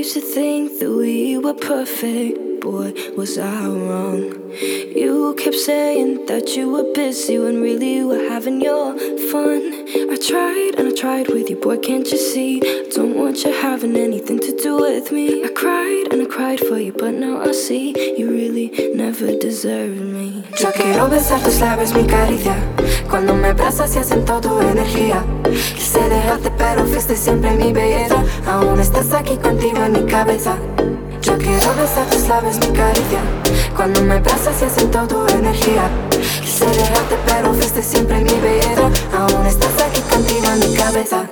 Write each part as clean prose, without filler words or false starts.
used to think that we were perfect. Boy, was I wrong. You kept saying that you were busy when really you were having your fun. I tried and I tried with you, boy, can't you see? Don't want you having anything to do with me. I cried and I cried for you, but now I see you really never deserved me. Yo quiero besar tus labios, mi caricia, cuando me abrazas y siento tu energía. Quise dejarte pero fuiste siempre mi belleza. Aún estás aquí contigo en mi cabeza. Yo quiero besar tus labios, mi caricia, cuando me abrazas y siento tu energía. Quise dejarte pero fuiste siempre mi belleza. Aún estás aquí contigo en mi cabeza.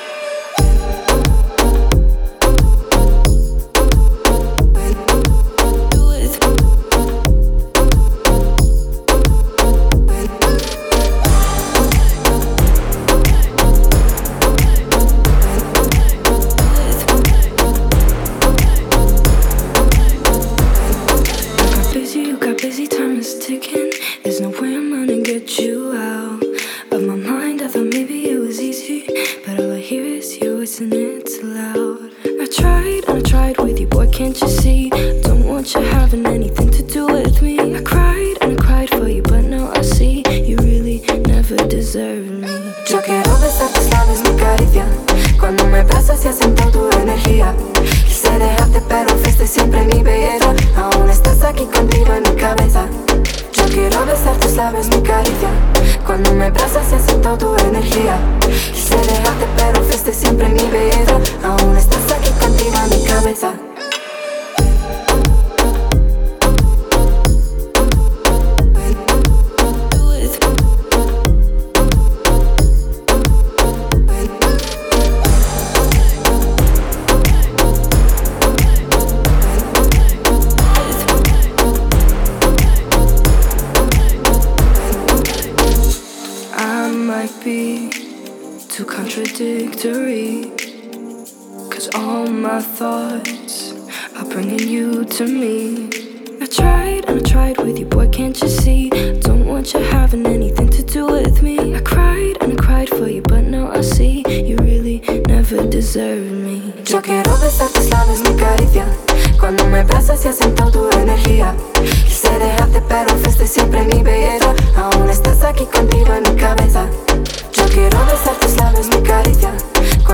Yo quiero besar tus labios, mi caricia, cuando me abrazas y siento tu energía. Quise dejarte pero fuiste siempre mi belleza. Aún estás aquí contigo en mi cabeza. Yo quiero besar tus labios, mi caricia,